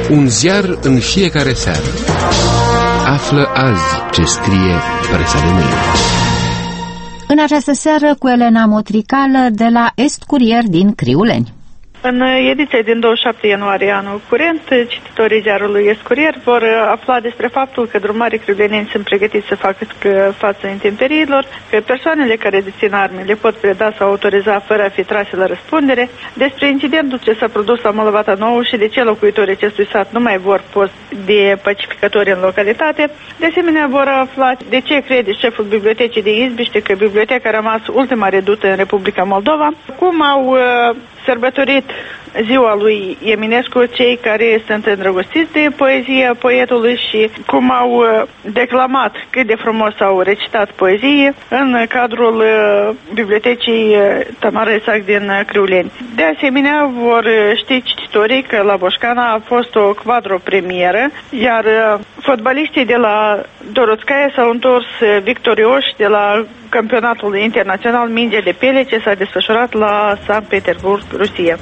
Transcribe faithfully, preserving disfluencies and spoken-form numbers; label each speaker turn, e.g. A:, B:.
A: Un ziar în fiecare seară. Află azi ce scrie presa de mâine.
B: În această seară cu Elena Motricală de la Est Curier din Criuleni.
C: În ediția din douăzeci și șapte ianuarie anul curent, cititorii ziarului Est Curier vor afla despre faptul că drumarii criuleneni sunt pregătiți să facă față intemperiilor, că persoanele care dețin arme le pot preda sau autoriza fără a fi trase la răspundere, despre incidentul ce s-a produs la Mălăvata Nouă și de ce locuitorii acestui sat nu mai vor post de pacificatori în localitate. De asemenea, vor afla de ce crede șeful bibliotecii de Izbiște că biblioteca a rămas ultima redută în Republica Moldova, cum au uh, sărbătorit ziua lui Eminescu cei care sunt îndrăgostiți de poezia poetului și cum au declamat cât de frumos au recitat poezie în cadrul bibliotecii Tamara Isaac din Criuleni. De asemenea, vor ști cititorii că la Boșcana a fost o quadro-premieră, iar fotbaliștii de la Dorotskaya s-au întors victorioși de la campionatul internațional Mingea de Pele ce s-a desfășurat la Sankt Petersburg, Rusia.